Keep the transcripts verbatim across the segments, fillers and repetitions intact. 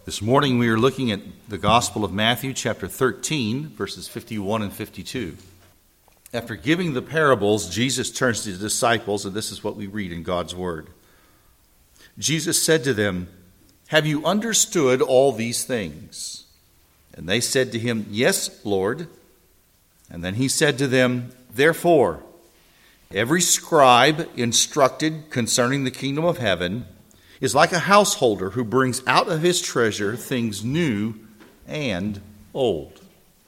This morning we are looking at the Gospel of Matthew, chapter thirteen, verses fifty-one and fifty-two. After giving the parables, Jesus turns to the disciples, and this is what we read in God's Word. Jesus said to them, "Have you understood all these things?" And they said to him, "Yes, Lord." And then he said to them, "Therefore, every scribe instructed concerning the kingdom of heaven is like a householder who brings out of his treasure things new and old."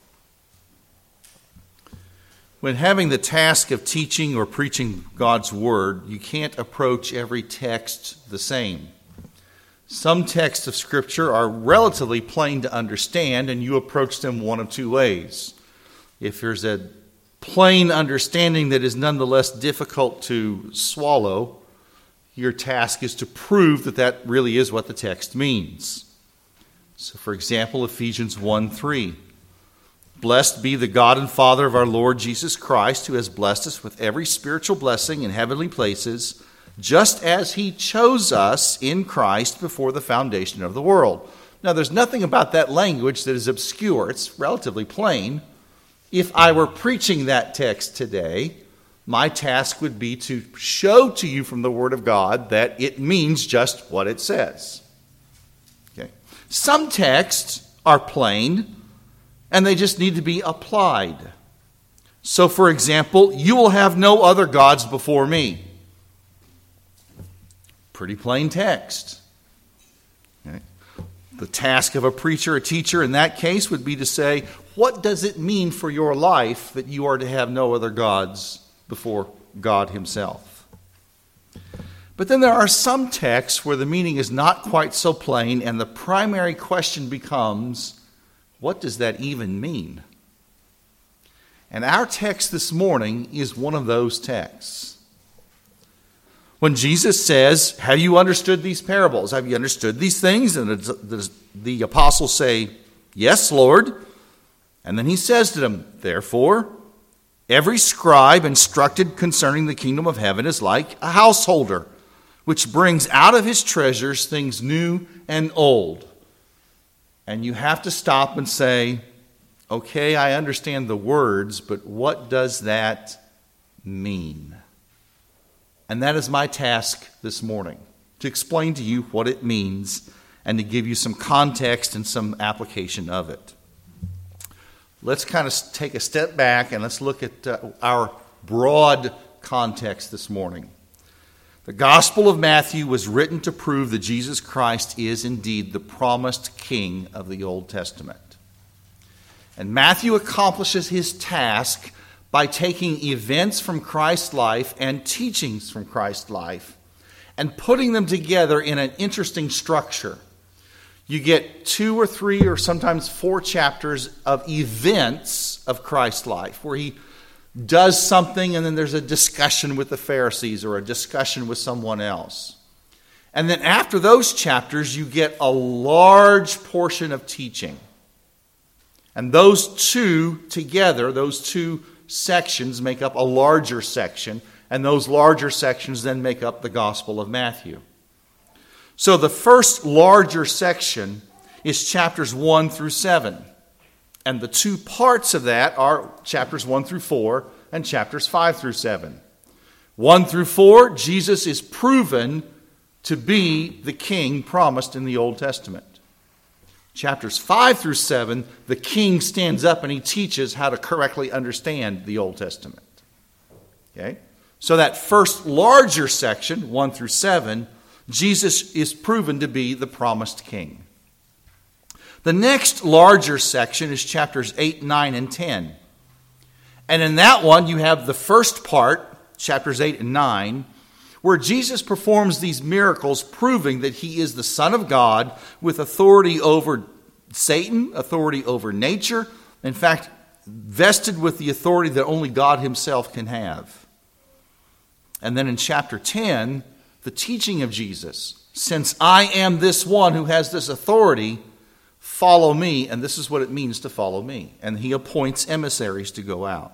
When having the task of teaching or preaching God's Word, you can't approach every text the same. Some texts of Scripture are relatively plain to understand, and you approach them one of two ways. If there's a plain understanding that is nonetheless difficult to swallow, your task is to prove that that really is what the text means. So, for example, Ephesians one three. "Blessed be the God and Father of our Lord Jesus Christ, who has blessed us with every spiritual blessing in heavenly places, just as he chose us in Christ before the foundation of the world." Now, there's nothing about that language that is obscure. It's relatively plain. If I were preaching that text today, my task would be to show to you from the Word of God that it means just what it says. Okay. Some texts are plain, and they just need to be applied. So, for example, "You will have no other gods before me." Pretty plain text. Okay. The task of a preacher or teacher in that case would be to say, what does it mean for your life that you are to have no other gods before God himself? But then there are some texts where the meaning is not quite so plain, and the primary question becomes, what does that even mean? And our text this morning is one of those texts. When Jesus says, "Have you understood these parables? Have you understood these things?" And the, the apostles say, "Yes, Lord." And then he says to them, "Therefore, every scribe instructed concerning the kingdom of heaven is like a householder, which brings out of his treasures things new and old." And you have to stop and say, okay, I understand the words, but what does that mean? And that is my task this morning, to explain to you what it means and to give you some context and some application of it. Let's kind of take a step back and let's look at uh, our broad context this morning. The Gospel of Matthew was written to prove that Jesus Christ is indeed the promised King of the Old Testament. And Matthew accomplishes his task by taking events from Christ's life and teachings from Christ's life and putting them together in an interesting structure. You get two or three or sometimes four chapters of events of Christ's life where he does something and then there's a discussion with the Pharisees or a discussion with someone else. And then after those chapters, you get a large portion of teaching. And those two together, those two sections make up a larger section, and those larger sections then make up the Gospel of Matthew. So the first larger section is chapters one through seven. And the two parts of that are chapters one through four and chapters five through seven. one through four, Jesus is proven to be the king promised in the Old Testament. Chapters five through seven, the king stands up and he teaches how to correctly understand the Old Testament. Okay? So that first larger section, one through seven, Jesus is proven to be the promised king. The next larger section is chapters eight, nine, and ten. And in that one, you have the first part, chapters eight and nine, where Jesus performs these miracles proving that he is the Son of God with authority over Satan, authority over nature, in fact, vested with the authority that only God himself can have. And then in chapter ten, the teaching of Jesus, "Since I am this one who has this authority, follow me," and this is what it means to follow me. And he appoints emissaries to go out.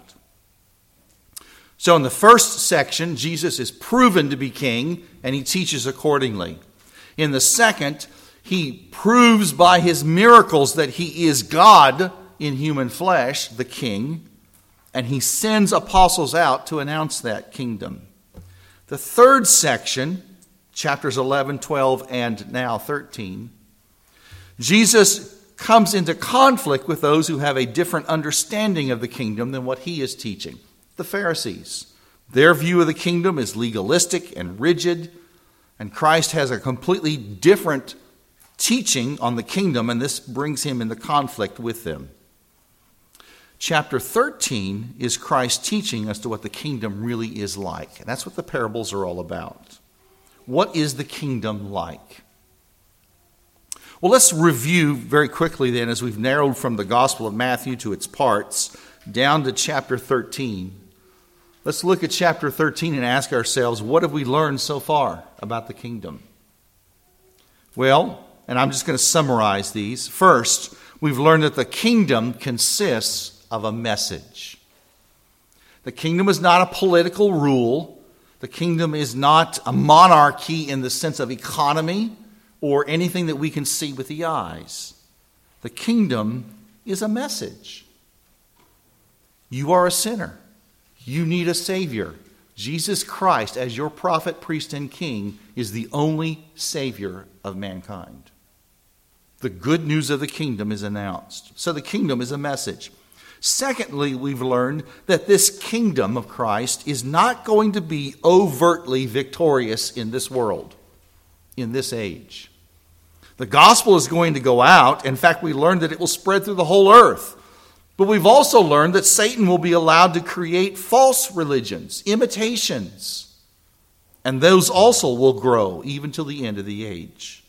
So in the first section, Jesus is proven to be king, and he teaches accordingly. In the second, He proves by his miracles that he is God in human flesh, the king, and he sends apostles out to announce that kingdom. The third section, chapters eleven, twelve, and now thirteen, Jesus comes into conflict with those who have a different understanding of the kingdom than what he is teaching. The Pharisees. Their view of the kingdom is legalistic and rigid, and Christ has a completely different teaching on the kingdom, and this brings him into conflict with them. Chapter thirteen is Christ teaching us to what the kingdom really is like. And that's what the parables are all about. What is the kingdom like? Well, let's review very quickly then, as we've narrowed from the Gospel of Matthew to its parts down to chapter thirteen. Let's look at chapter thirteen and ask ourselves, what have we learned so far about the kingdom? Well, and I'm just going to summarize these. First, we've learned that the kingdom consists of a message. The kingdom is not a political rule. The kingdom is not a monarchy in the sense of economy or anything that we can see with the eyes. The kingdom is a message. You are a sinner. You need a Savior. Jesus Christ, as your prophet, priest, and king, is the only Savior of mankind. The good news of the kingdom is announced. So the kingdom is a message. Secondly, we've learned that this kingdom of Christ is not going to be overtly victorious in this world, in this age. The gospel is going to go out. In fact, we learned that it will spread through the whole earth. But we've also learned that Satan will be allowed to create false religions, imitations. And those also will grow even till the end of the age.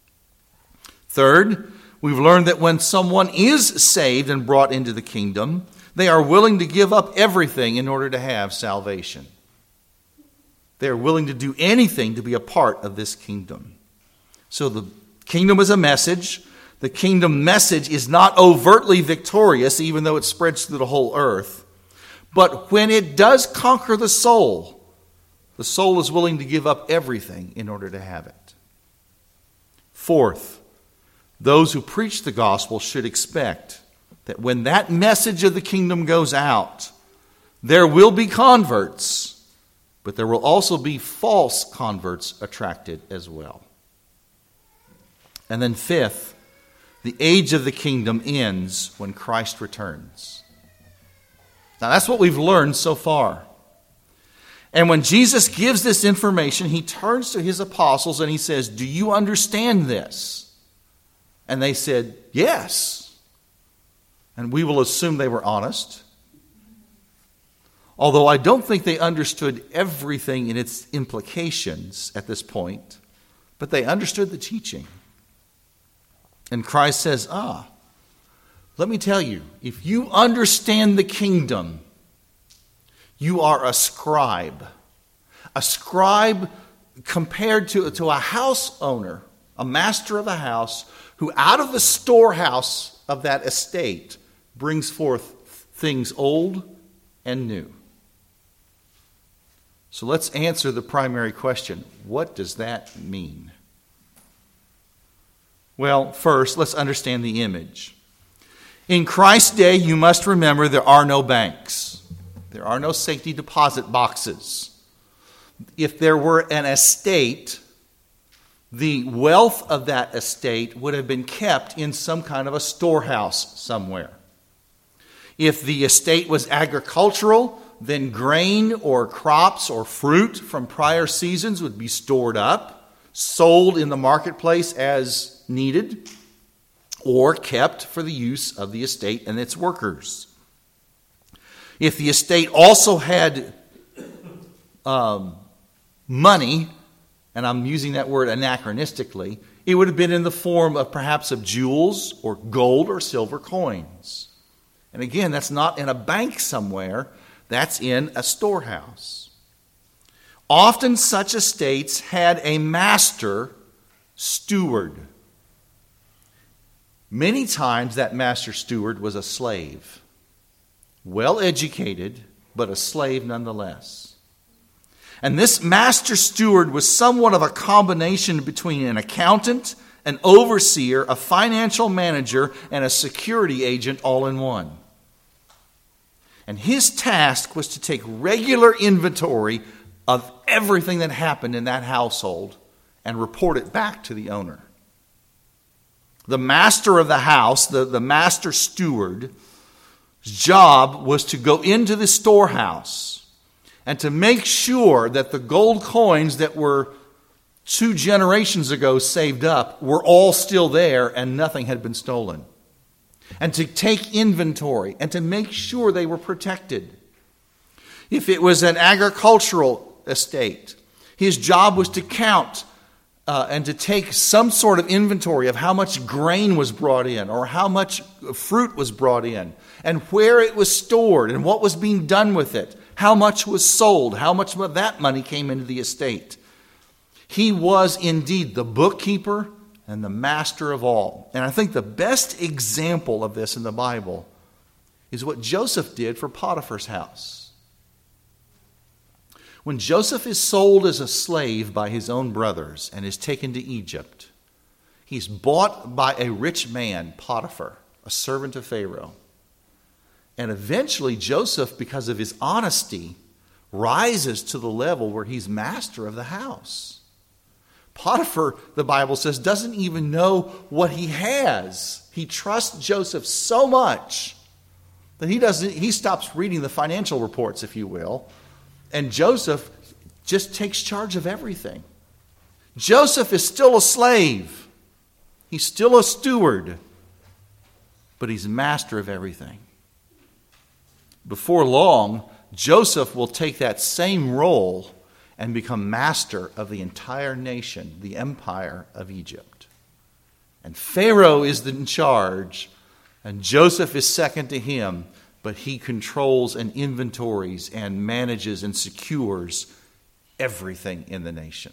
Third, we've learned that when someone is saved and brought into the kingdom, they are willing to give up everything in order to have salvation. They are willing to do anything to be a part of this kingdom. So the kingdom is a message. The kingdom message is not overtly victorious, even though it spreads through the whole earth. But when it does conquer the soul, the soul is willing to give up everything in order to have it. Fourth, those who preach the gospel should expect that when that message of the kingdom goes out, there will be converts, but there will also be false converts attracted as well. And then fifth, the age of the kingdom ends when Christ returns. Now that's what we've learned so far. And when Jesus gives this information, he turns to his apostles and he says, "Do you understand this?" And they said, "Yes." And we will assume they were honest. Although I don't think they understood everything in its implications at this point, but they understood the teaching. And Christ says, ah, let me tell you, if you understand the kingdom, you are a scribe. A scribe compared to, to a house owner, a master of a house, who out of the storehouse of that estate brings forth things old and new. So let's answer the primary question. What does that mean? Well, first, let's understand the image. In Christ's day, you must remember there are no banks. There are no safety deposit boxes. If there were an estate, the wealth of that estate would have been kept in some kind of a storehouse somewhere. If the estate was agricultural, then grain or crops or fruit from prior seasons would be stored up, sold in the marketplace as needed, or kept for the use of the estate and its workers. If the estate also had um, money, and I'm using that word anachronistically, it would have been in the form of perhaps of jewels or gold or silver coins. And again, that's not in a bank somewhere, that's in a storehouse. Often such estates had a master steward. Many times that master steward was a slave, well educated, but a slave nonetheless. And this master steward was somewhat of a combination between an accountant, an overseer, a financial manager, and a security agent all in one. And his task was to take regular inventory of everything that happened in that household and report it back to the owner. The master of the house, the, the master steward's job was to go into the storehouse and to make sure that the gold coins that were two generations ago saved up were all still there and nothing had been stolen. And to take inventory and to make sure they were protected. If it was an agricultural estate, his job was to count uh, and to take some sort of inventory of how much grain was brought in or how much fruit was brought in and where it was stored and what was being done with it, how much was sold, how much of that money came into the estate. He was indeed the bookkeeper and the master of all. And I think the best example of this in the Bible is what Joseph did for Potiphar's house. When Joseph is sold as a slave by his own brothers and is taken to Egypt, he's bought by a rich man, Potiphar, a servant of Pharaoh. And eventually Joseph, because of his honesty, rises to the level where he's master of the house. Potiphar, the Bible says, doesn't even know what he has. He trusts Joseph so much that he doesn't. He stops reading the financial reports, if you will, and Joseph just takes charge of everything. Joseph is still a slave. He's still a steward, but he's master of everything. Before long, Joseph will take that same role and become master of the entire nation, the empire of Egypt. And Pharaoh is in charge, and Joseph is second to him, but he controls and inventories and manages and secures everything in the nation.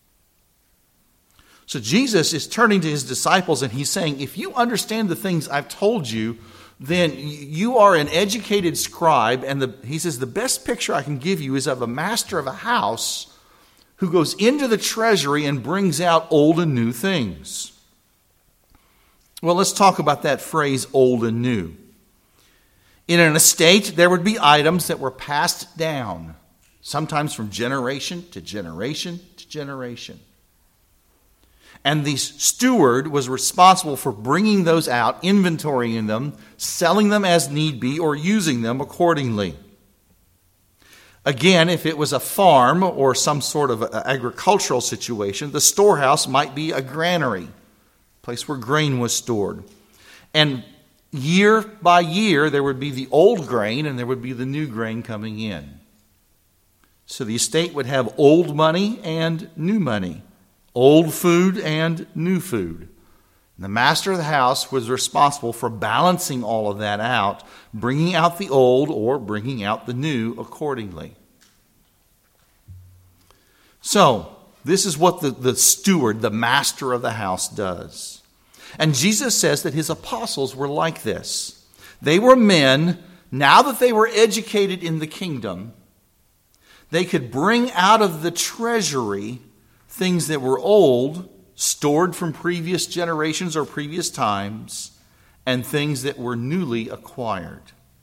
So Jesus is turning to his disciples and he's saying, if you understand the things I've told you, then you are an educated scribe. And the, he says, the best picture I can give you is of a master of a house who goes into the treasury and brings out old and new things. Well, let's talk about that phrase, old and new. In an estate, there would be items that were passed down, sometimes from generation to generation to generation. And the steward was responsible for bringing those out, inventorying them, selling them as need be, or using them accordingly. Again, if it was a farm or some sort of agricultural situation, the storehouse might be a granary, a place where grain was stored. And year by year, there would be the old grain and there would be the new grain coming in. So the estate would have old money and new money. Old food and new food. And the master of the house was responsible for balancing all of that out, bringing out the old or bringing out the new accordingly. So, this is what the, the steward, the master of the house, does. And Jesus says that his apostles were like this. They were men, now that they were educated in the kingdom, they could bring out of the treasury things that were old, stored from previous generations or previous times, and things that were newly acquired.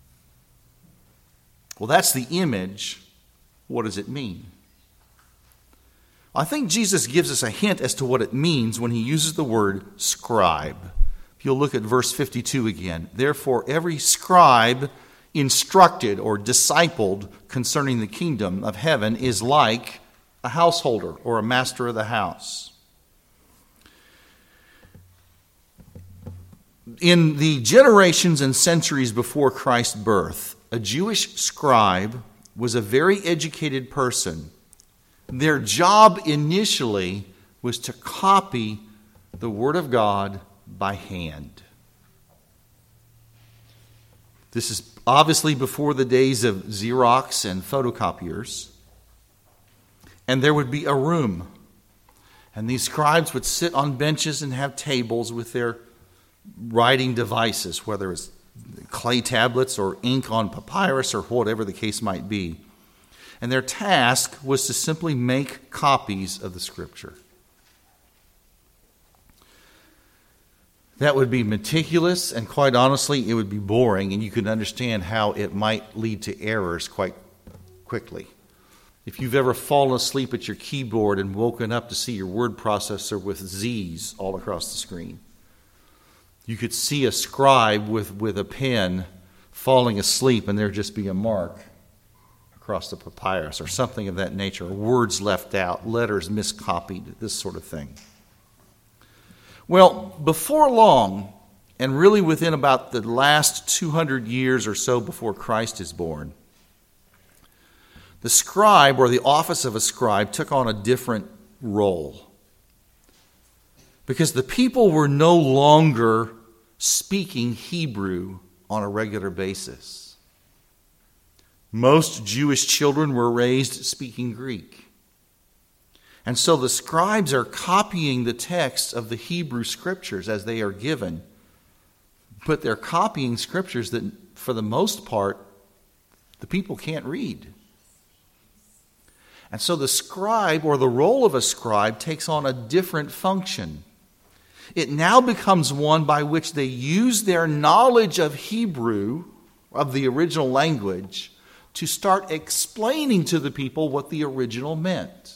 Well, that's the image. What does it mean? I think Jesus gives us a hint as to what it means when he uses the word scribe. If you'll look at verse fifty-two again. Therefore, every scribe instructed or discipled concerning the kingdom of heaven is like a householder or a master of the house. In the generations and centuries before Christ's birth, a Jewish scribe was a very educated person. Their job initially was to copy the Word of God by hand. This is obviously before the days of Xerox and photocopiers. And there would be a room. And these scribes would sit on benches and have tables with their writing devices, whether it's clay tablets or ink on papyrus or whatever the case might be. And their task was to simply make copies of the Scripture. That would be meticulous, and quite honestly, it would be boring, and you can understand how it might lead to errors quite quickly. If you've ever fallen asleep at your keyboard and woken up to see your word processor with Z's all across the screen, you could see a scribe with, with a pen falling asleep, and there'd just be a mark across the papyrus or something of that nature, or words left out, letters miscopied, this sort of thing. Well, before long, and really within about the last two hundred years or so before Christ is born, the scribe, or the office of a scribe, took on a different role. Because the people were no longer speaking Hebrew on a regular basis. Most Jewish children were raised speaking Greek. And so the scribes are copying the texts of the Hebrew scriptures as they are given, but they're copying scriptures that, for the most part, the people can't read. And so the scribe, or the role of a scribe, takes on a different function. It now becomes one by which they use their knowledge of Hebrew, of the original language, to start explaining to the people what the original meant.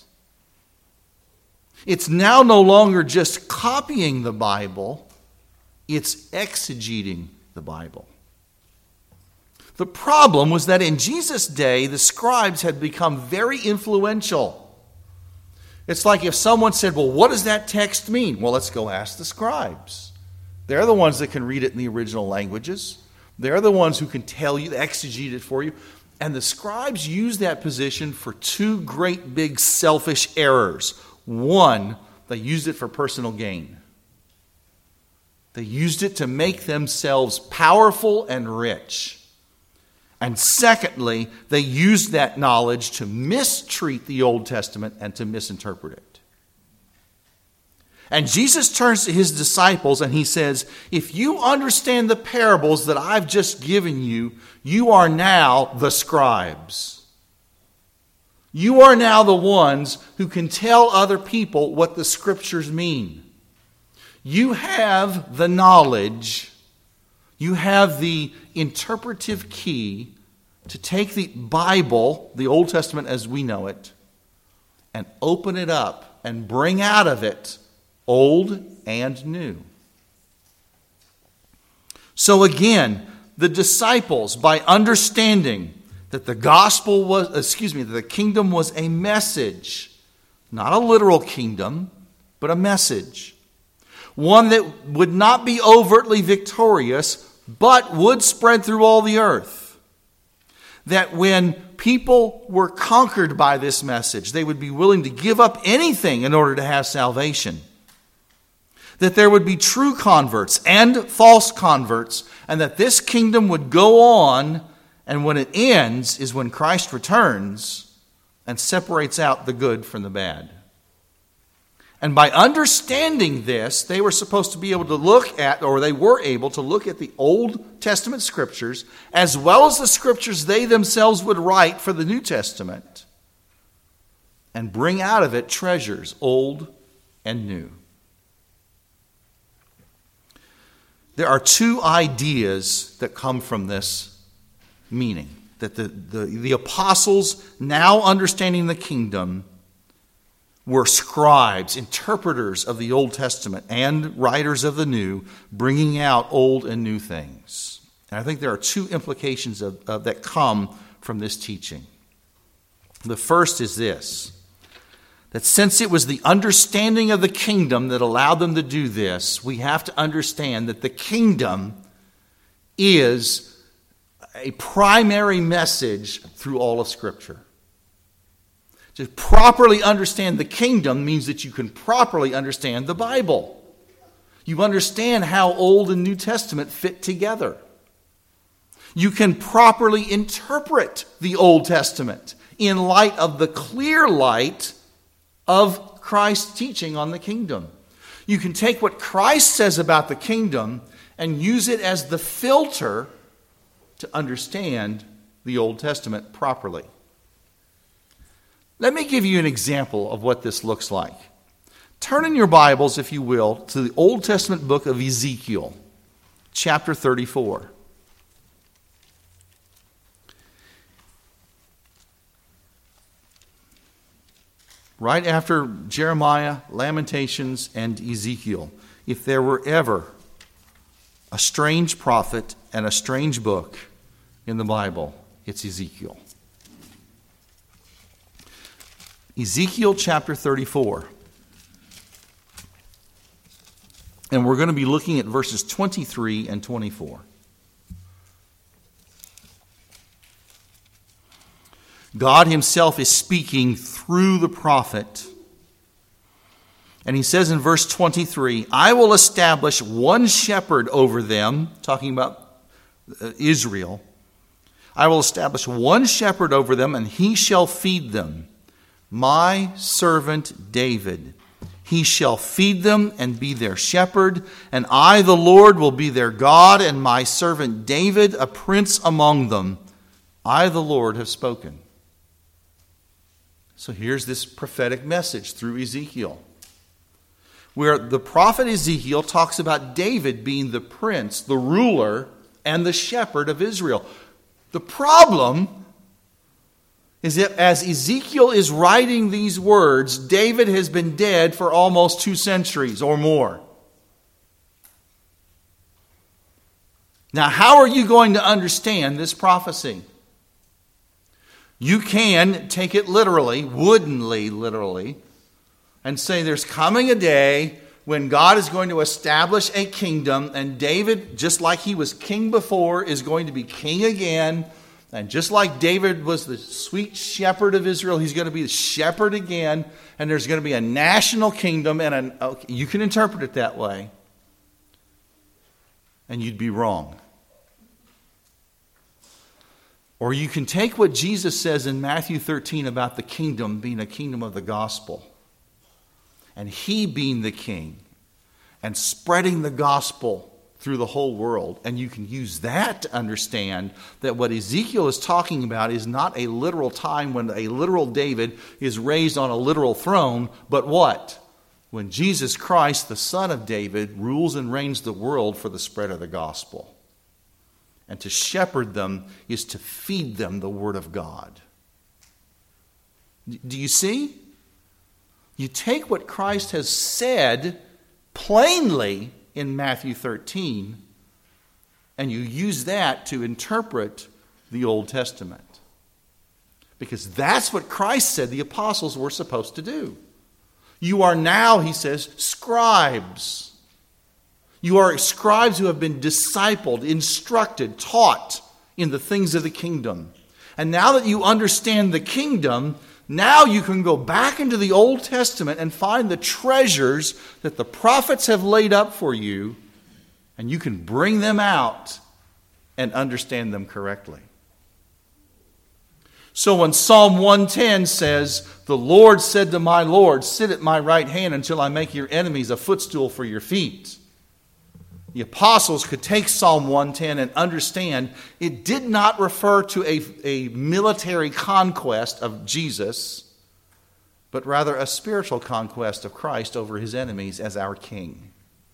It's now no longer just copying the Bible, it's exegeting the Bible. The problem was that in Jesus' day, the scribes had become very influential. It's like if someone said, well, what does that text mean? Well, let's go ask the scribes. They're the ones that can read it in the original languages. They're the ones who can tell you, exegete it for you. And the scribes used that position for two great big selfish errors. One, they used it for personal gain. They used it to make themselves powerful and rich. And secondly, they used that knowledge to mistreat the Old Testament and to misinterpret it. And Jesus turns to his disciples and he says, if you understand the parables that I've just given you, you are now the scribes. You are now the ones who can tell other people what the scriptures mean. You have the knowledge, you have the interpretive key to take the Bible, the Old Testament as we know it, and open it up and bring out of it old and new. So again, the disciples, by understanding that the gospel was, excuse me, that the kingdom was a message, not a literal kingdom, but a message. One that would not be overtly victorious, but would spread through all the earth. That when people were conquered by this message, they would be willing to give up anything in order to have salvation. That there would be true converts and false converts, and that this kingdom would go on, and when it ends is when Christ returns and separates out the good from the bad. And by understanding this, they were supposed to be able to look at, or they were able to look at the Old Testament scriptures, as well as the scriptures they themselves would write for the New Testament, and bring out of it treasures, old and new. There are two ideas that come from this meaning. That the, the, the apostles, now understanding the kingdom, were scribes, interpreters of the Old Testament and writers of the New, bringing out old and new things. And I think there are two implications of, of, that come from this teaching. The first is this, that since it was the understanding of the kingdom that allowed them to do this, we have to understand that the kingdom is a primary message through all of Scripture. To properly understand the kingdom means that you can properly understand the Bible. You understand how Old and New Testament fit together. You can properly interpret the Old Testament in light of the clear light of Christ's teaching on the kingdom. You can take what Christ says about the kingdom and use it as the filter to understand the Old Testament properly. Let me give you an example of what this looks like. Turn in your Bibles, if you will, to the Old Testament book of Ezekiel, chapter thirty-four. Right after Jeremiah, Lamentations, and Ezekiel, if there were ever a strange prophet and a strange book in the Bible, it's Ezekiel. Ezekiel chapter thirty-four. And we're going to be looking at verses twenty-three and twenty-four. God himself is speaking through the prophet. And he says in verse twenty-three, I will establish one shepherd over them, talking about Israel. I will establish one shepherd over them, and he shall feed them. My servant David. He shall feed them and be their shepherd, and I, the Lord, will be their God, and my servant David, a prince among them. I, the Lord, have spoken. So here's this prophetic message through Ezekiel, where the prophet Ezekiel talks about David being the prince, the ruler, and the shepherd of Israel. The problem is that as Ezekiel is writing these words, David has been dead for almost two centuries or more. Now, how are you going to understand this prophecy? You can take it literally, woodenly literally, and say there's coming a day when God is going to establish a kingdom, and David, just like he was king before, is going to be king again. And just like David was the sweet shepherd of Israel, he's going to be the shepherd again. And there's going to be a national kingdom. And an, okay, you can interpret it that way. And you'd be wrong. Or you can take what Jesus says in Matthew thirteen about the kingdom being a kingdom of the gospel. And he being the king. And spreading the gospel through the whole world. And you can use that to understand that what Ezekiel is talking about is not a literal time when a literal David is raised on a literal throne, but what? When Jesus Christ, the Son of David, rules and reigns the world for the spread of the gospel. And to shepherd them is to feed them the word of God. Do you see? You take what Christ has said plainly in Matthew thirteen, and you use that to interpret the Old Testament. Because that's what Christ said the apostles were supposed to do. You are now, he says, scribes. You are scribes who have been discipled, instructed, taught in the things of the kingdom. And now that you understand the kingdom, now you can go back into the Old Testament and find the treasures that the prophets have laid up for you, and you can bring them out and understand them correctly. So when Psalm one ten says, the Lord said to my Lord, sit at my right hand until I make your enemies a footstool for your feet. The apostles could take Psalm one ten and understand it did not refer to a, a military conquest of Jesus, but rather a spiritual conquest of Christ over his enemies as our king.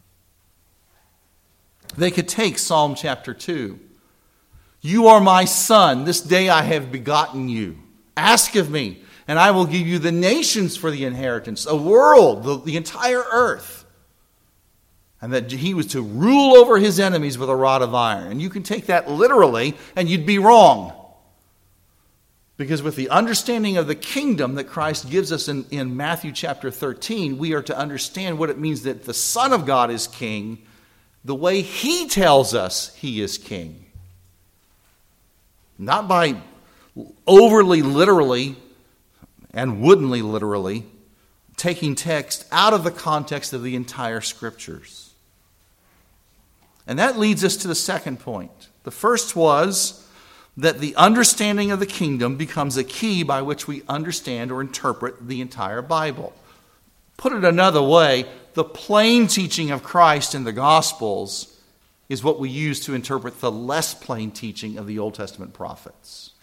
They could take Psalm chapter two. You are my son, this day I have begotten you. Ask of me, and I will give you the nations for the inheritance, a world, the, the entire earth. And that he was to rule over his enemies with a rod of iron. And you can take that literally, and you'd be wrong. Because with the understanding of the kingdom that Christ gives us in, in Matthew chapter thirteen, we are to understand what it means that the Son of God is king, the way he tells us he is king. Not by overly literally and woodenly literally taking text out of the context of the entire scriptures. And that leads us to the second point. The first was that the understanding of the kingdom becomes a key by which we understand or interpret the entire Bible. Put it another way, the plain teaching of Christ in the Gospels is what we use to interpret the less plain teaching of the Old Testament prophets.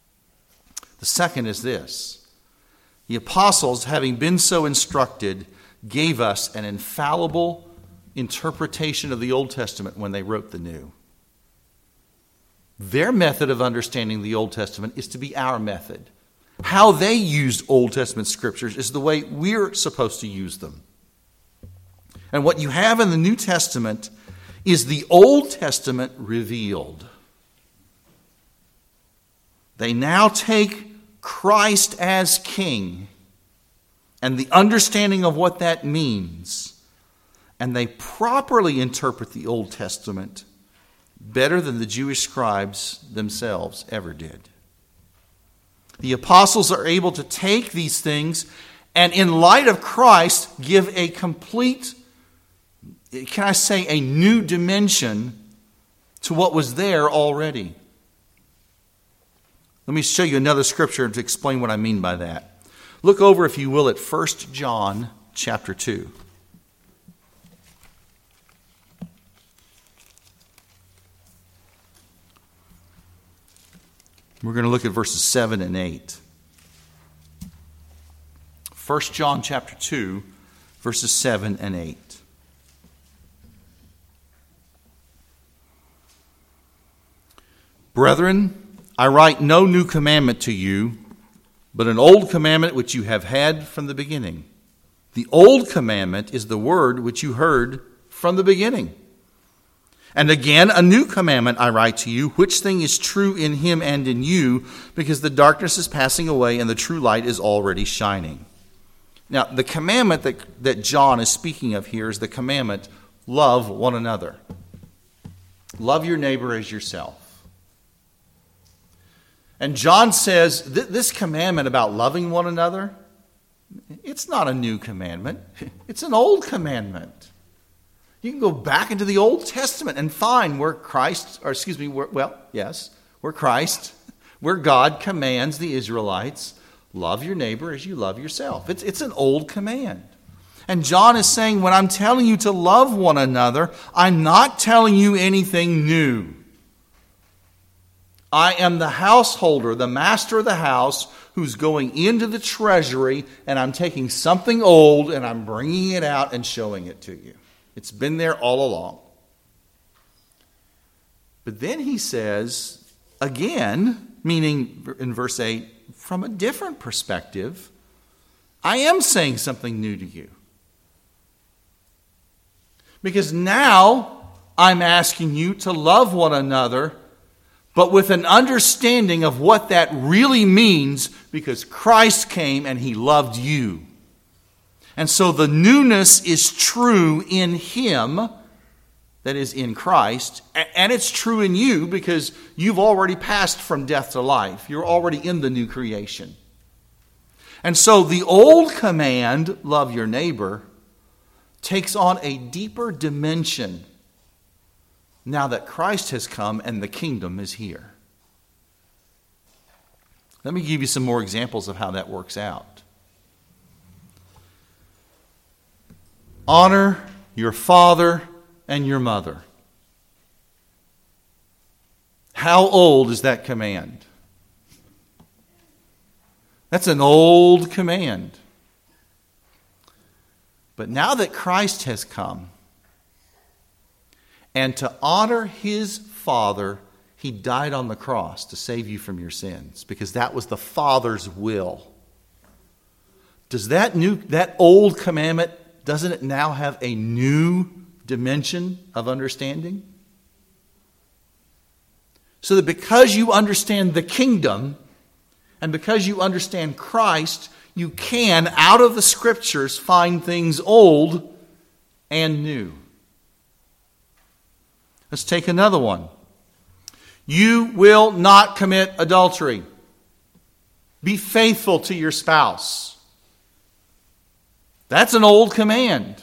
The second is this. The apostles, having been so instructed, gave us an infallible interpretation of the Old Testament when they wrote the New. Their method of understanding the Old Testament is to be our method. How they used Old Testament scriptures is the way we're supposed to use them. And what you have in the New Testament is the Old Testament revealed. They now take Christ as king and the understanding of what that means, and they properly interpret the Old Testament better than the Jewish scribes themselves ever did. The apostles are able to take these things and, in light of Christ, give a complete, can I say, a new dimension to what was there already. Let me show you another scripture to explain what I mean by that. Look over, if you will, at First John chapter two. We're going to look at verses seven and eight. First John chapter two, verses seven and eight. Brethren, I write no new commandment to you, but an old commandment which you have had from the beginning. The old commandment is the word which you heard from the beginning. And again, a new commandment I write to you, which thing is true in him and in you, because the darkness is passing away and the true light is already shining. Now, the commandment that, that John is speaking of here is the commandment, love one another. Love your neighbor as yourself. And John says th- this commandment about loving one another, it's not a new commandment. It's an old commandment. You can go back into the Old Testament and find where Christ, or excuse me, where, well, yes, where Christ, where God commands the Israelites, love your neighbor as you love yourself. It's, it's an old command. And John is saying, when I'm telling you to love one another, I'm not telling you anything new. I am the householder, the master of the house, who's going into the treasury, and I'm taking something old and I'm bringing it out and showing it to you. It's been there all along. But then he says, again, meaning in verse eight, from a different perspective, I am saying something new to you. Because now I'm asking you to love one another, but with an understanding of what that really means, because Christ came and he loved you. And so the newness is true in him, that is in Christ, and it's true in you because you've already passed from death to life. You're already in the new creation. And so the old command, love your neighbor, takes on a deeper dimension now that Christ has come and the kingdom is here. Let me give you some more examples of how that works out. Honor your father and your mother. How old is that command? That's an old command. But now that Christ has come, and to honor his Father, he died on the cross to save you from your sins, because that was the Father's will. Does that new, that old commandment, doesn't it now have a new dimension of understanding? So that because you understand the kingdom, and because you understand Christ, you can, out of the scriptures, find things old and new. Let's take another one. You will not commit adultery. Be faithful to your spouse. That's an old command.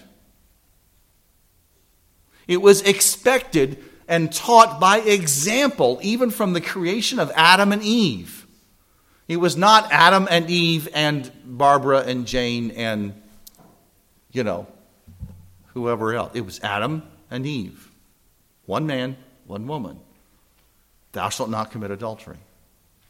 It was expected and taught by example, even from the creation of Adam and Eve. It was not Adam and Eve and Barbara and Jane and, you know, whoever else. It was Adam and Eve. One man, one woman. Thou shalt not commit adultery.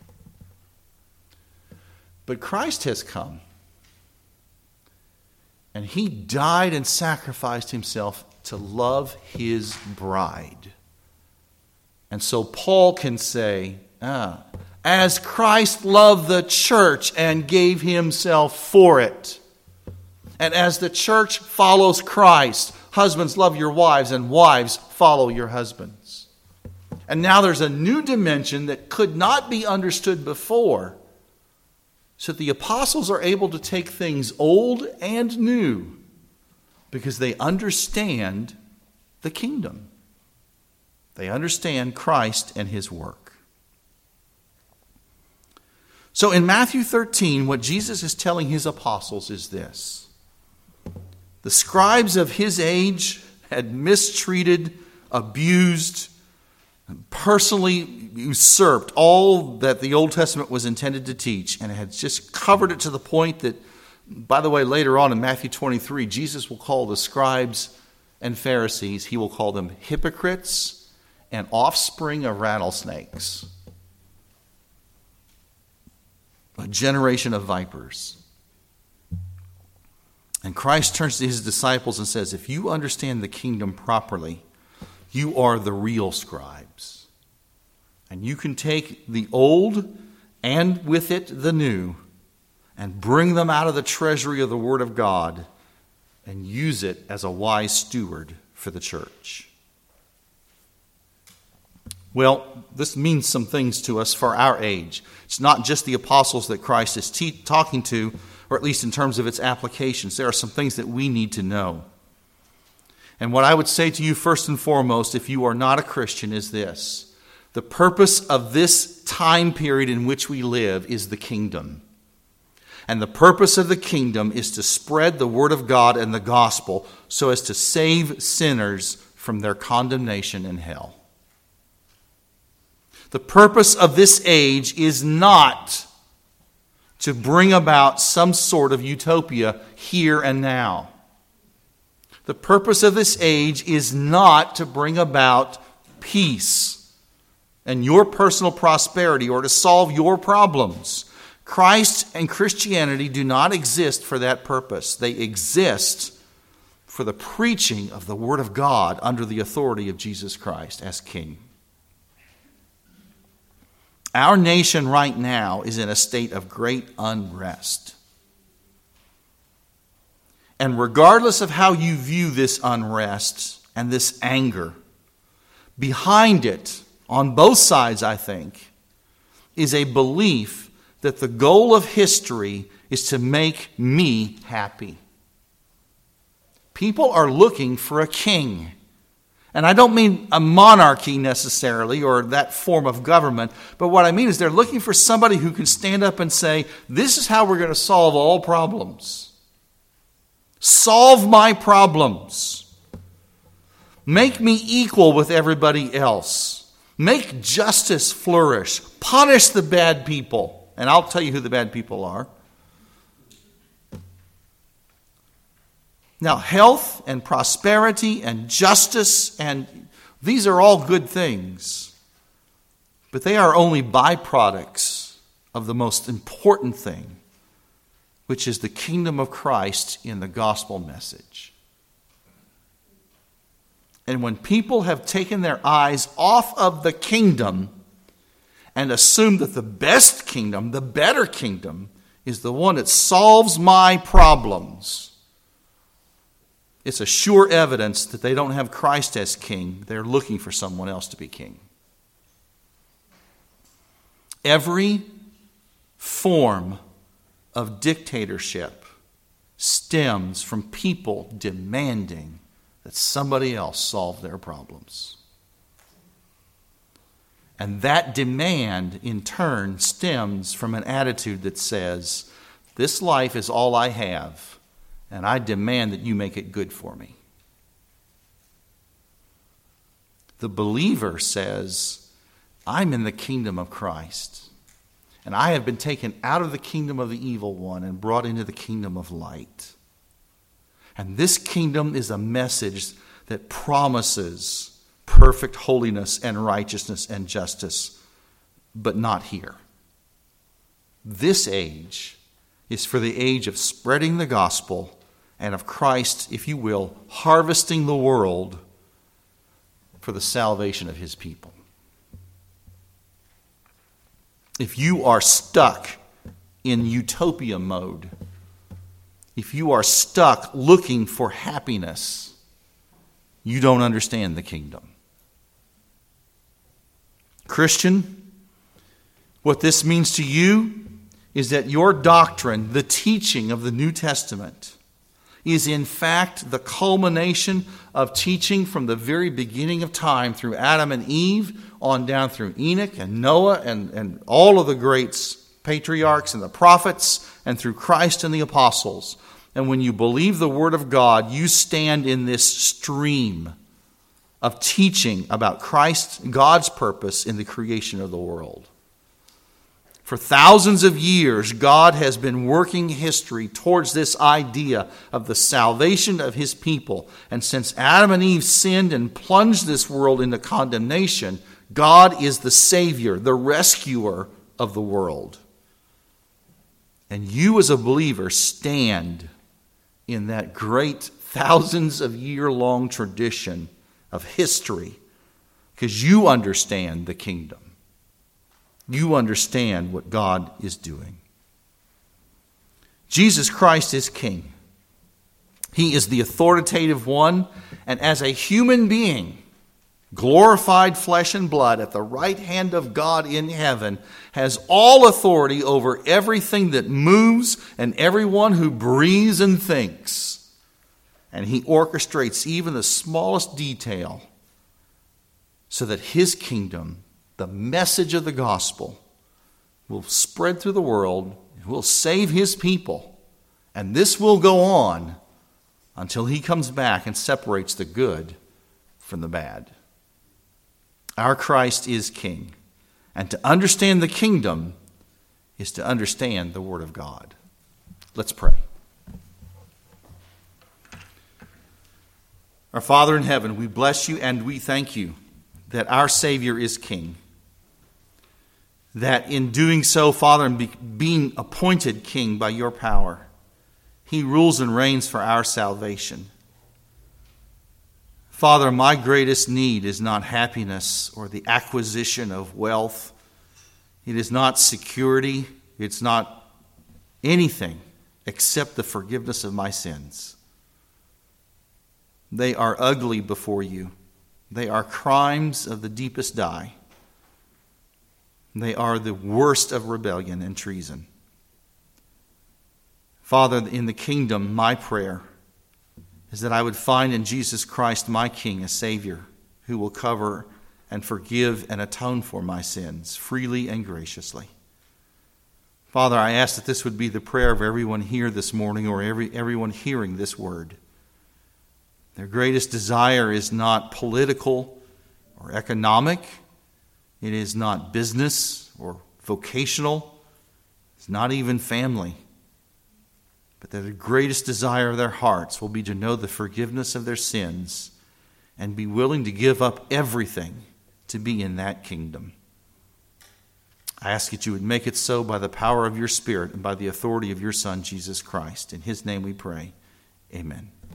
But Christ has come. And he died and sacrificed himself to love his bride. And so Paul can say, ah, as Christ loved the church and gave himself for it. And as the church follows Christ, husbands, love your wives, and wives, follow your husbands. And now there's a new dimension that could not be understood before. So that the apostles are able to take things old and new because they understand the kingdom. They understand Christ and his work. So in Matthew thirteen, what Jesus is telling his apostles is this. The scribes of his age had mistreated, abused, personally usurped all that the Old Testament was intended to teach, and had just covered it to the point that, by the way, later on in Matthew twenty-three, Jesus will call the scribes and Pharisees, he will call them hypocrites and offspring of rattlesnakes. A generation of vipers. And Christ turns to his disciples and says, if you understand the kingdom properly, you are the real scribes. And you can take the old and with it the new and bring them out of the treasury of the Word of God and use it as a wise steward for the church. Well, this means some things to us for our age. It's not just the apostles that Christ is te- talking to, or at least in terms of its applications. There are some things that we need to know. And what I would say to you first and foremost, if you are not a Christian, is this. The purpose of this time period in which we live is the kingdom. And the purpose of the kingdom is to spread the word of God and the gospel so as to save sinners from their condemnation in hell. The purpose of this age is not to bring about some sort of utopia here and now. The purpose of this age is not to bring about peace and your personal prosperity or to solve your problems. Christ and Christianity do not exist for that purpose. They exist for the preaching of the Word of God under the authority of Jesus Christ as King. Our nation right now is in a state of great unrest. And regardless of how you view this unrest and this anger, behind it, on both sides, I think, is a belief that the goal of history is to make me happy. People are looking for a king. And I don't mean a monarchy necessarily or that form of government, but what I mean is they're looking for somebody who can stand up and say, this is how we're going to solve all problems. Solve my problems. Make me equal with everybody else. Make justice flourish. Punish the bad people. And I'll tell you who the bad people are. Now, health and prosperity and justice, and these are all good things. But they are only byproducts of the most important thing, which is the kingdom of Christ in the gospel message. And when people have taken their eyes off of the kingdom and assume that the best kingdom, the better kingdom, is the one that solves my problems, it's a sure evidence that they don't have Christ as king. They're looking for someone else to be king. Every form of dictatorship stems from people demanding that somebody else solve their problems. And that demand, in turn, stems from an attitude that says, this life is all I have, and I demand that you make it good for me. The believer says, I'm in the kingdom of Christ, and I have been taken out of the kingdom of the evil one and brought into the kingdom of light. And this kingdom is a message that promises perfect holiness and righteousness and justice, but not here. This age is for the age of spreading the gospel and of Christ, if you will, harvesting the world for the salvation of his people. If you are stuck in utopia mode, if you are stuck looking for happiness, you don't understand the kingdom. Christian, what this means to you is that your doctrine, the teaching of the New Testament, is in fact the culmination of teaching from the very beginning of time through Adam and Eve on down through Enoch and Noah and, and all of the greats, patriarchs and the prophets, and through Christ and the apostles. And when you believe the Word of God, you stand in this stream of teaching about Christ, God's purpose in the creation of the world. For thousands of years, God has been working history towards this idea of the salvation of his people. And since Adam and Eve sinned and plunged this world into condemnation, God is the Savior, the rescuer of the world. And you as a believer stand in that great thousands of year long tradition of history because you understand the kingdom. You understand what God is doing. Jesus Christ is King. He is the authoritative one, and as a human being, glorified flesh and blood at the right hand of God in heaven, has all authority over everything that moves and everyone who breathes and thinks. And he orchestrates even the smallest detail so that his kingdom, the message of the gospel, will spread through the world, will save his people, and this will go on until he comes back and separates the good from the bad. Our Christ is King, and to understand the kingdom is to understand the Word of God. Let's pray. Our Father in heaven, we bless you and we thank you that our Savior is King. That in doing so, Father, and be, being appointed King by your power, he rules and reigns for our salvation. Father, my greatest need is not happiness or the acquisition of wealth. It is not security. It's not anything except the forgiveness of my sins. They are ugly before you. They are crimes of the deepest dye. They are the worst of rebellion and treason. Father, in the kingdom, my prayer is that I would find in Jesus Christ, my King, a Savior who will cover and forgive and atone for my sins freely and graciously. Father, I ask that this would be the prayer of everyone here this morning or every everyone hearing this word. Their greatest desire is not political or economic. It is not business or vocational. It's not even family. But that the greatest desire of their hearts will be to know the forgiveness of their sins and be willing to give up everything to be in that kingdom. I ask that you would make it so by the power of your Spirit and by the authority of your Son, Jesus Christ. In his name we pray. Amen.